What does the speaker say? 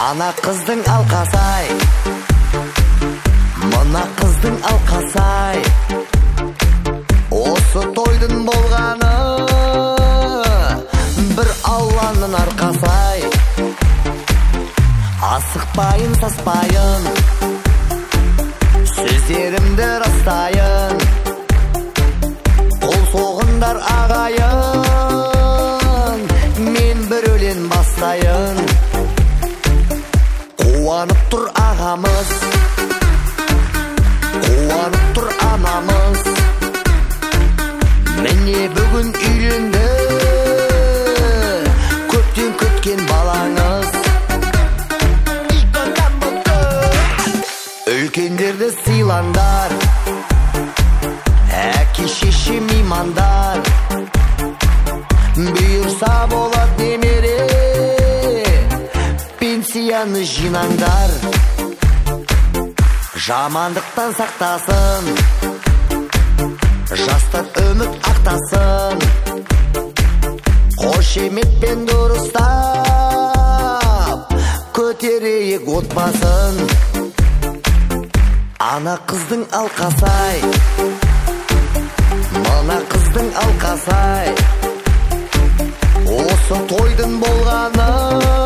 Ана қыздың алқасай, мына қыздың алқасай, осы тойдың болғаны бір Алланың арқасай. Асықпайын, саспайын, сөздерімді растайын, қол соғындар ағайын, мен бір өлең бастайын. Қуанып тұр ағамыз, қуанып тұр анамыз, міне бүгін үйленді көптен күткен балаңыз. Үлкендерді сыйлаңдар, әке шеше меймандар, бұйырса болады немере, пенсияны жинаңдар. Жамандықтан сақтасын, жастар үміт ақтасын, қошеметпен дұрыстап көтерейік отбасын. Ана қыздың алқасай, мына қыздың алқасай, осы тойдың болғаны